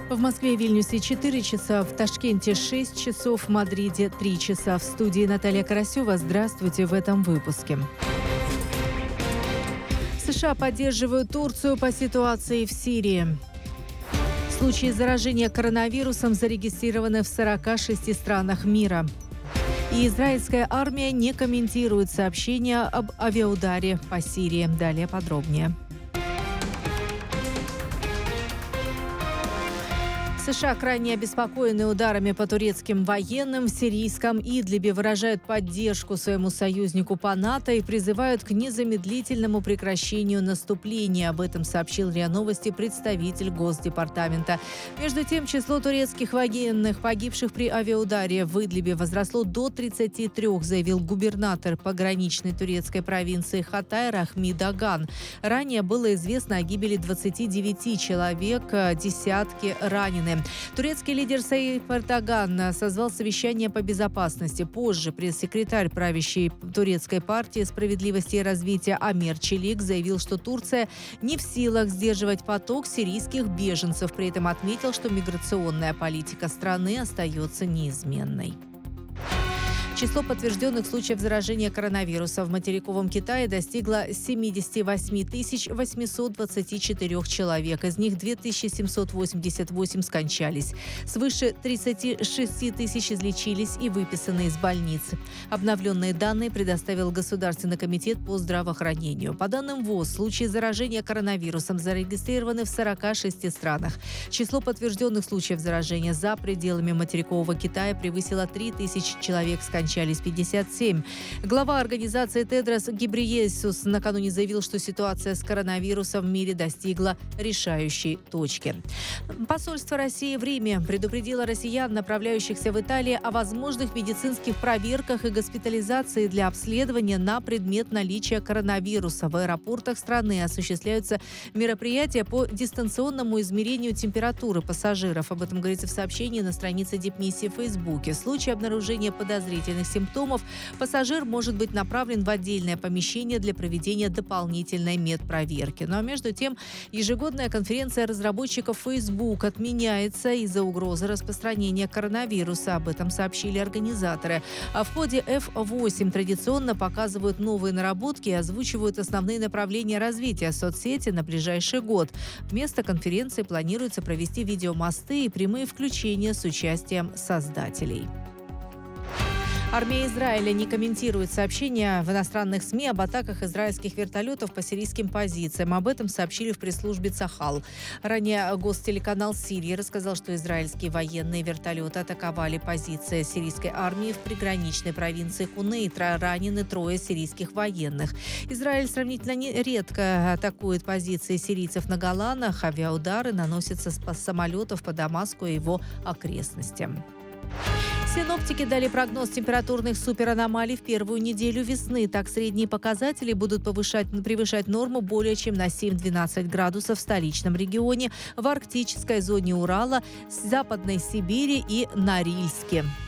В Москве и Вильнюсе 4 часа, в Ташкенте 6 часов, в Мадриде 3 часа. В студии Наталья Карасева. Здравствуйте в этом выпуске. США поддерживают Турцию по ситуации в Сирии. Случаи заражения коронавирусом зарегистрированы в 46 странах мира. И израильская армия не комментирует сообщения об авиаударе по Сирии. Далее подробнее. США крайне обеспокоены ударами по турецким военным в сирийском Идлибе, выражают поддержку своему союзнику по НАТО и призывают к незамедлительному прекращению наступления. Об этом сообщил РИА Новости представитель Госдепартамента. Между тем, число турецких военных, погибших при авиаударе в Идлибе, возросло до 33, заявил губернатор пограничной турецкой провинции Хатай Рахмид Аган. Ранее было известно о гибели 29 человек, десятки ранены. Турецкий лидер Таyyip Эрдоган созвал совещание по безопасности. Позже пресс-секретарь правящей турецкой партии «Справедливости и развития» Амер Челик заявил, что Турция не в силах сдерживать поток сирийских беженцев. При этом отметил, что миграционная политика страны остается неизменной. Число подтвержденных случаев заражения коронавируса в материковом Китае достигло 78 824 человек. Из них 2788 скончались. Свыше 36 тысяч излечились и выписаны из больниц. Обновленные данные предоставил Государственный комитет по здравоохранению. По данным ВОЗ, случаи заражения коронавирусом зарегистрированы в 46 странах. Число подтвержденных случаев заражения за пределами материкового Китая превысило 3000 человек, скончались 57. Глава организации Тедрос Гебрейесус накануне заявил, что ситуация с коронавирусом в мире достигла решающей точки. Посольство России в Риме предупредило россиян, направляющихся в Италию, о возможных медицинских проверках и госпитализации для обследования на предмет наличия коронавируса. В аэропортах страны осуществляются мероприятия по дистанционному измерению температуры пассажиров. Об этом говорится в сообщении на странице дипмиссии в Фейсбуке. В случае обнаружения подозрительных симптомов пассажир может быть направлен в отдельное помещение для проведения дополнительной медпроверки. Ну а между тем, ежегодная конференция разработчиков Facebook отменяется из-за угрозы распространения коронавируса. Об этом сообщили организаторы. А в ходе F8 традиционно показывают новые наработки и озвучивают основные направления развития соцсети на ближайший год. Вместо конференции планируется провести видеомосты и прямые включения с участием создателей. Армия Израиля не комментирует сообщения в иностранных СМИ об атаках израильских вертолетов по сирийским позициям. Об этом сообщили в пресс-службе Цахал. Ранее гостелеканал Сирии рассказал, что израильские военные вертолеты атаковали позиции сирийской армии в приграничной провинции Кунейтра. Ранены 3 сирийских военных. Израиль сравнительно редко атакует позиции сирийцев на Голанах. Авиаудары наносятся с самолетов по Дамаску и его окрестностям. Синоптики дали прогноз температурных супераномалий в первую неделю весны. Так, средние показатели будут превышать норму более чем на 7-12 градусов в столичном регионе, в арктической зоне Урала, Западной Сибири и Норильске.